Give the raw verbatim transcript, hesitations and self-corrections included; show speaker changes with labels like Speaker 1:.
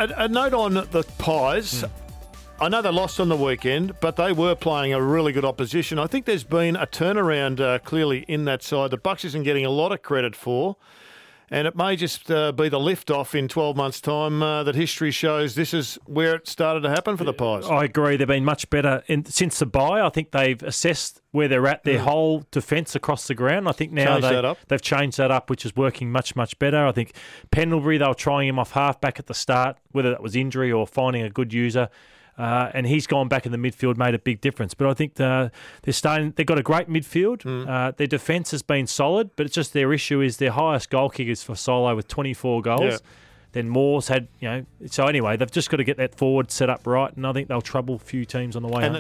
Speaker 1: a, a note on the Pies. Mm. I know they lost on the weekend, but they were playing a really good opposition. I think there's been a turnaround uh, clearly in that side that Bucks isn't getting a lot of credit for. And it may just uh, be the lift-off in twelve months' time uh, that history shows this is where it started to happen for the Pies.
Speaker 2: I agree. They've been much better in, since the bye. I think they've assessed where they're at, their mm. whole defence across the ground. I think now they, they've changed that up, which is working much, much better. I think Pendlebury, they were trying him off half-back at the start, whether that was injury or finding a good user. Uh, and he's gone back in the midfield, made a big difference. But I think the, they're starting. They've got a great midfield. Mm. Uh, their defence has been solid, but it's just their issue is their highest goal kickers for Solo with twenty-four goals. Yeah. Then Moore's had, you know. So anyway, they've just got to get that forward set up right, and I think they'll trouble a few teams on the way.
Speaker 1: And
Speaker 2: home.